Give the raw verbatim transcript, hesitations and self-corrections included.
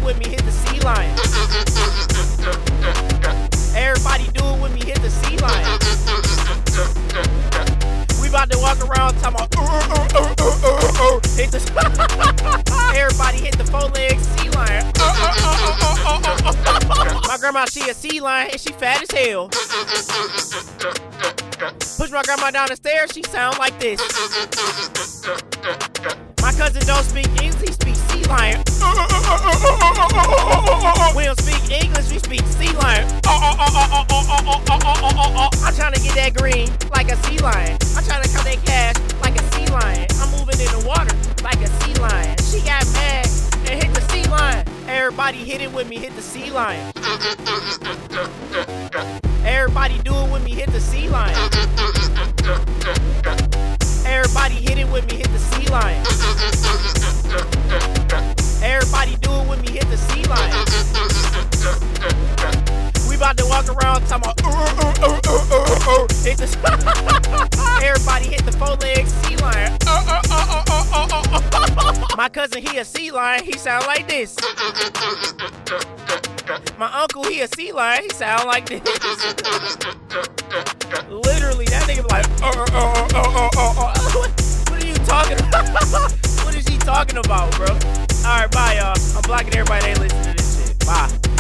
with me, hit the sea lion. Everybody do it with me, hit the sea lion. We about to walk around talking about uh, uh, uh, uh, uh, uh, hit the everybody hit the four-legged sea lion. Uh, uh, uh, uh, uh, uh, uh. My grandma, she a sea lion and she fat as hell. Push my grandma down the stairs, she sound like this. My cousin don't speak English, he speaks sea lion. We don't speak English, we speak sea lion. I'm trying to get that green like a sea lion. I'm trying to count that cash like a sea lion. I'm moving in the water like a sea lion. She got mad and hit the sea lion. Everybody hit it with me, hit the sea lion. Everybody do it with me, hit the sea lion. Everybody hit it with me, hit the sea lion. Everybody do it with me, hit the sea lion. We about to walk around talking about uh, uh, uh, uh, uh, uh, hit the everybody hit the four-legged sea lion. Uh, uh, uh, uh, uh, uh, uh. My cousin, he a sea lion, he sound like this. My uncle, he a sea lion, he sound like this. Literally, that nigga be like, uh, uh, uh, uh, uh, uh. What are you talking about? What is he talking about, bro? All right, bye, y'all. I'm blocking everybody that ain't listening to this shit. Bye.